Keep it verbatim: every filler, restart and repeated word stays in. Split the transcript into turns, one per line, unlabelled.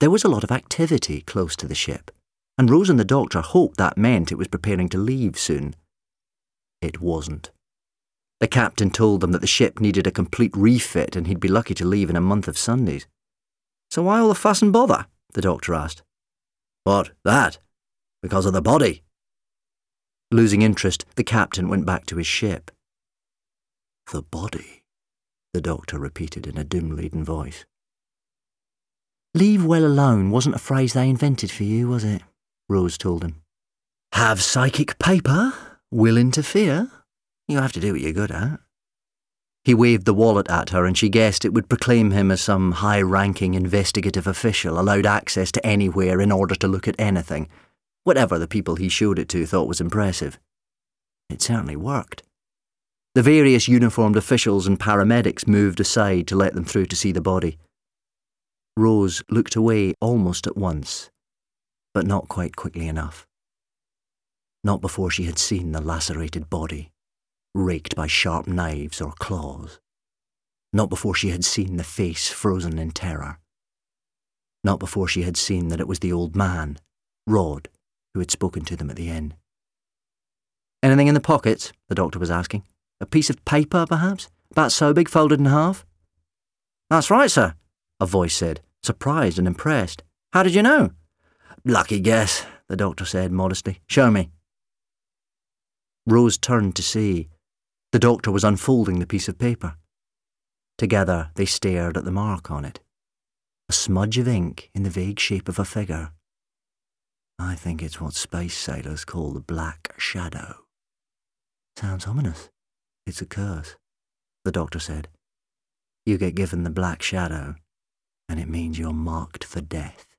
There was a lot of activity close to the ship, and Rose and the doctor hoped that meant it was preparing to leave soon. It wasn't. The captain told them that the ship needed a complete refit and he'd be lucky to leave in a month of Sundays. "So why all the fuss and bother?" the doctor asked. "What, that? Because of the body." Losing interest, the captain went back to his ship. "The body," the doctor repeated in a doom-laden voice. "Leave well alone wasn't a phrase they invented for you, was it?" Rose told him. "Have psychic paper? Will interfere? You have to do what you're good at." He waved the wallet at her and she guessed it would proclaim him as some high-ranking investigative official allowed access to anywhere in order to look at anything, whatever the people he showed it to thought was impressive. It certainly worked. The various uniformed officials and paramedics moved aside to let them through to see the body. Rose looked away almost at once, but not quite quickly enough. Not before she had seen the lacerated body, raked by sharp knives or claws. Not before she had seen the face frozen in terror. Not before she had seen that it was the old man, Rod, who had spoken to them at the inn. "Anything in the pockets?" the doctor was asking. "A piece of paper, perhaps? About so big, folded in half?" "That's right, sir," a voice said, surprised and impressed. "How did you know?" "Lucky guess," the doctor said modestly. "Show me." Rose turned to see. The doctor was unfolding the piece of paper. Together they stared at the mark on it. A smudge of ink in the vague shape of a figure. "I think it's what space sailors call the Black Shadow." "Sounds ominous." "It's a curse," the doctor said. "You get given the Black Shadow, and it means you're marked for death."